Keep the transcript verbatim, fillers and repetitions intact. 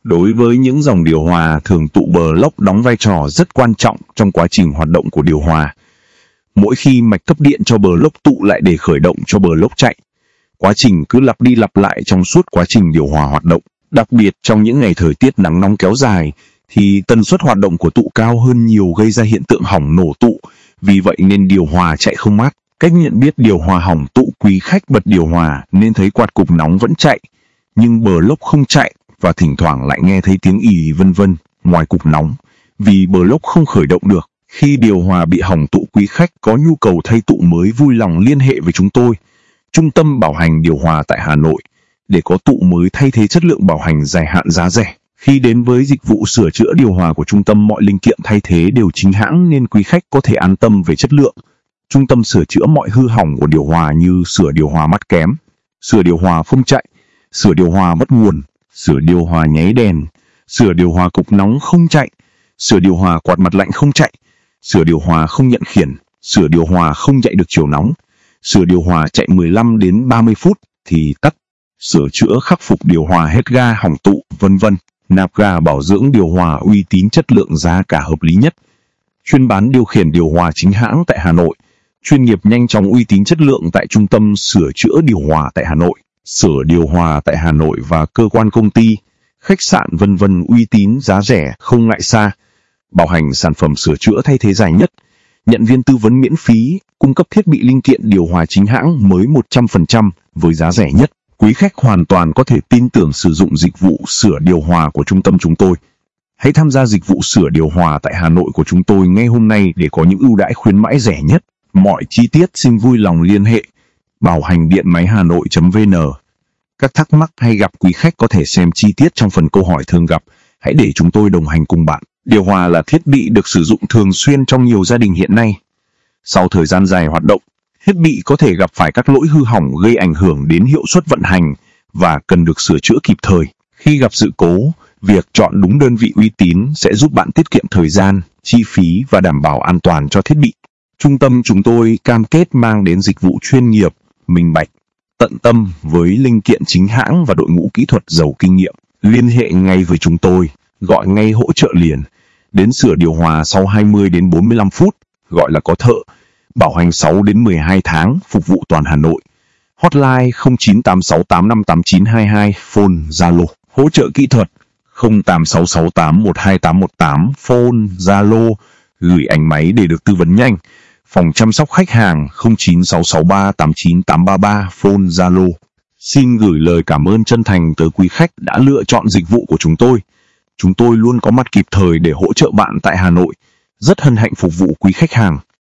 Đối với những dòng điều hòa, thường tụ block đóng vai trò rất quan trọng trong quá trình hoạt động của điều hòa. Mỗi khi mạch cấp điện cho block tụ lại để khởi động cho block chạy. Quá trình cứ lặp đi lặp lại trong suốt quá trình điều hòa hoạt động. Đặc biệt trong những ngày thời tiết nắng nóng kéo dài, thì tần suất hoạt động của tụ cao hơn nhiều, gây ra hiện tượng hỏng nổ tụ. Vì vậy nên điều hòa chạy không mát. Cách nhận biết điều hòa hỏng tụ: quý khách bật điều hòa nên thấy quạt cục nóng vẫn chạy, nhưng block không chạy và thỉnh thoảng lại nghe thấy tiếng ì vân vân ngoài cục nóng, vì block không khởi động được. Khi điều hòa bị hỏng tụ, quý khách có nhu cầu thay tụ mới vui lòng liên hệ với chúng tôi, Trung tâm Bảo hành Điều hòa tại Hà Nội, để có tụ mới thay thế, chất lượng bảo hành dài hạn, giá rẻ. Khi đến với dịch vụ sửa chữa điều hòa của trung tâm, mọi linh kiện thay thế đều chính hãng nên quý khách có thể an tâm về chất lượng. Trung tâm sửa chữa mọi hư hỏng của điều hòa như sửa điều hòa mát kém, sửa điều hòa không chạy, sửa điều hòa mất nguồn, sửa điều hòa nháy đèn, sửa điều hòa cục nóng không chạy, sửa điều hòa quạt mặt lạnh không chạy, sửa điều hòa không nhận khiển, sửa điều hòa không chạy được chiều nóng, sửa điều hòa chạy mười lăm đến ba mươi phút thì tắt, sửa chữa khắc phục điều hòa hết ga hỏng tụ, vân vân. Nạp ga bảo dưỡng điều hòa uy tín, chất lượng, giá cả hợp lý nhất. Chuyên bán điều khiển điều hòa chính hãng tại Hà Nội. Chuyên nghiệp, nhanh chóng, uy tín, chất lượng tại Trung tâm Sửa chữa Điều hòa tại Hà Nội. Sửa điều hòa tại Hà Nội và cơ quan công ty, khách sạn vân vân, uy tín, giá rẻ, không ngại xa. Bảo hành sản phẩm sửa chữa thay thế dài nhất. Nhận viên tư vấn miễn phí, cung cấp thiết bị linh kiện điều hòa chính hãng mới một trăm phần trăm với giá rẻ nhất. Quý khách hoàn toàn có thể tin tưởng sử dụng dịch vụ sửa điều hòa của trung tâm chúng tôi. Hãy tham gia dịch vụ sửa điều hòa tại Hà Nội của chúng tôi ngay hôm nay để có những ưu đãi khuyến mãi rẻ nhất. Mọi chi tiết xin vui lòng liên hệ bảo hành điện máy hà nội chấm vn. Các thắc mắc hay gặp quý khách có thể xem chi tiết trong phần câu hỏi thường gặp. Hãy để chúng tôi đồng hành cùng bạn. Điều hòa là thiết bị được sử dụng thường xuyên trong nhiều gia đình hiện nay. Sau thời gian dài hoạt động, thiết bị có thể gặp phải các lỗi hư hỏng gây ảnh hưởng đến hiệu suất vận hành và cần được sửa chữa kịp thời. Khi gặp sự cố, việc chọn đúng đơn vị uy tín sẽ giúp bạn tiết kiệm thời gian, chi phí và đảm bảo an toàn cho thiết bị. Trung tâm chúng tôi cam kết mang đến dịch vụ chuyên nghiệp, minh bạch, tận tâm với linh kiện chính hãng và đội ngũ kỹ thuật giàu kinh nghiệm. Liên hệ ngay với chúng tôi, gọi ngay hỗ trợ liền. Đến sửa điều hòa sau hai mươi đến bốn mươi lăm phút, gọi là có thợ. Bảo hành sáu đến mười hai tháng, phục vụ toàn Hà Nội. Hotline không chín tám sáu tám năm tám chín hai hai, phone Zalo. Hỗ trợ kỹ thuật không tám sáu sáu tám một hai tám một tám, phone Zalo. Gửi ảnh máy để được tư vấn nhanh. Phòng chăm sóc khách hàng không chín sáu sáu ba tám chín tám ba ba, phone Zalo. Xin gửi lời cảm ơn chân thành tới quý khách đã lựa chọn dịch vụ của chúng tôi. Chúng tôi luôn có mặt kịp thời để hỗ trợ bạn tại Hà Nội. Rất hân hạnh phục vụ quý khách hàng.